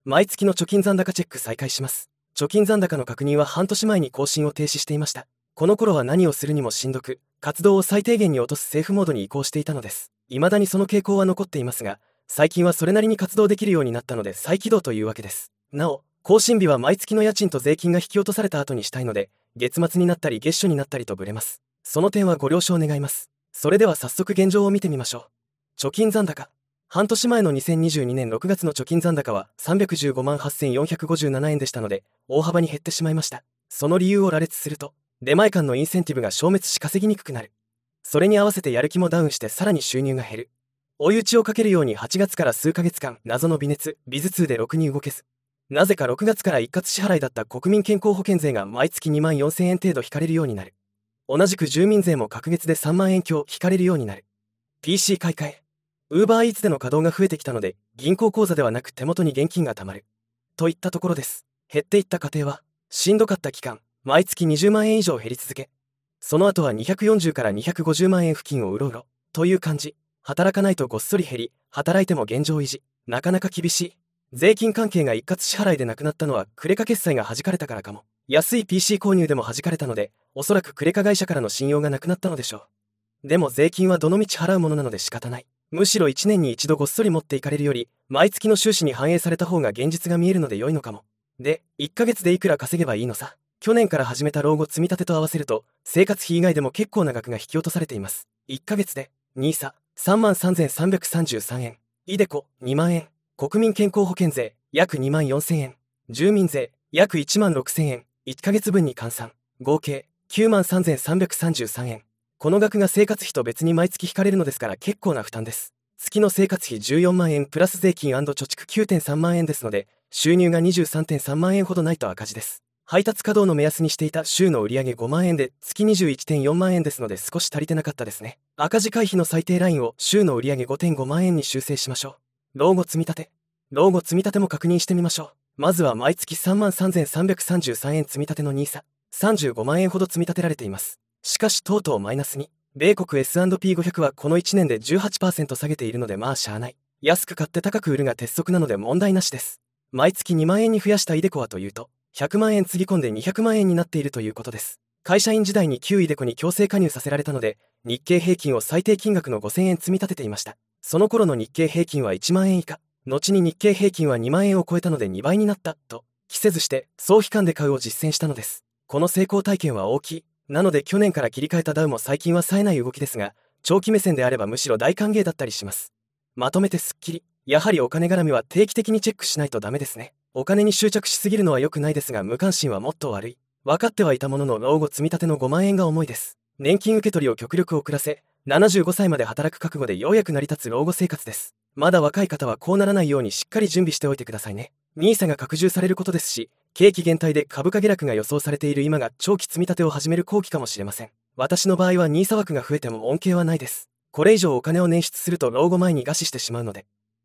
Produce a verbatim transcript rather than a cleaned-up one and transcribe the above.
毎月の貯金残高チェック再開します。貯金残高の確認は半年前に更新を停止していました。この頃は何をするにもしんどく、活動を最低限に落とすセーフモードに移行していたのです。未だにその傾向は残っていますが、最近はそれなりに活動できるようになったので再起動というわけです。なお、更新日は毎月の家賃と税金が引き落とされた後にしたいので、月末になったり月初になったりとブレます。その点はご了承願います。それでは早速現状を見てみましょう。貯金残高。半年前のにせんにじゅうにねんろくがつの貯金残高はさんびゃくじゅうごまんはっせんよんひゃくごじゅうななえんでしたので、大幅に減ってしまいました。その理由を羅列すると、出前館のインセンティブが消滅し稼ぎにくくなる。それに合わせてやる気もダウンしてさらに収入が減る。追い打ちをかけるようにはちがつから数ヶ月間、謎の微熱、ビズツーでろくに動けず。なぜかろくがつから一括支払いだった国民健康保険税が毎月にまんよんせんえん程度引かれるようになる。同じく住民税も隔月でさんまんえん強引かれるようになる。ピーシー 買い替え。ウーバーイーツでの稼働が増えてきたので、銀行口座ではなく手元に現金が貯まる。といったところです。減っていった過程は、しんどかった期間、毎月にじゅうまんえん以上減り続け、その後はにひゃくよんじゅうからにひゃくごじゅうまんえん付近をうろうろ、という感じ。働かないとごっそり減り、働いても現状維持。なかなか厳しい。税金関係が一括支払いでなくなったのはクレカ決済が弾かれたからかも。安い ピーシー 購入でも弾かれたので、おそらくクレカ会社からの信用がなくなったのでしょう。でも税金はどのみち払うものなので仕方ない。むしろいちねんに一度ごっそり持っていかれるより、毎月の収支に反映された方が現実が見えるので良いのかも。で、いっかげつでいくら稼げばいいのさ。去年から始めた老後積み立てと合わせると、生活費以外でも結構な額が引き落とされています。いっかげつで、ニーサ、さんまんさんぜんさんびゃくさんじゅうさんえん。イデコ、にまんえん。国民健康保険税、約にまんよんせんえん。住民税、約いちまんろくせんえん。いっかげつぶんに換算。合計、きゅうまんさんぜんさんびゃくさんじゅうさんえん。この額が生活費と別に毎月引かれるのですから結構な負担です。月の生活費じゅうよんまんえんプラス税金&貯蓄 きゅうてんさんまんえんですので、収入が にじゅうさんてんさんまんえんほどないと赤字です。配達稼働の目安にしていた週の売上ごまんえんで月 にじゅういってんよんまんえんですので少し足りてなかったですね。赤字回避の最低ラインを週の売上 ごてんごまんえんに修正しましょう。老後積み立て。老後積み立ても確認してみましょう。まずは毎月 さんまんさんぜんさんびゃくさんじゅうさんえん積み立てのニーサ。さんじゅうごまんえんほど積み立てられています。しかしとうとうマイナスに。米国 エスアンドピーごひゃく はこのいちねんで じゅうはちパーセント 下げているのでまあしゃあない。安く買って高く売るが鉄則なので問題なしです。毎月にまんえんに増やしたイデコはというと、ひゃくまんえんつぎ込んでにひゃくまんえんになっているということです。会社員時代に旧イデコに強制加入させられたので、日経平均を最低金額のごせんえん積み立てていました。その頃の日経平均はいちまんえん以下。後に日経平均はにまんえんを超えたのでにばいになった、と、期せずして総悲観で買うを実践したのです。この成功体験は大きい。なので去年から切り替えたダウも最近は冴えない動きですが、長期目線であればむしろ大歓迎だったりします。まとめてすっきり。やはりお金絡みは定期的にチェックしないとダメですね。お金に執着しすぎるのは良くないですが無関心はもっと悪い。分かってはいたものの老後積み立てのごまんえんが重いです。年金受け取りを極力遅らせ、ななじゅうごさいまで働く覚悟でようやく成り立つ老後生活です。まだ若い方はこうならないようにしっかり準備しておいてくださいね。ニーサが拡充されることですし、景気減退で株価下落が予想されている今が長期積み立てを始める好機かもしれません。私の場合はニーサ枠が増えても恩恵はないです。これ以上お金を捻出すると老後前に餓死してしまうので、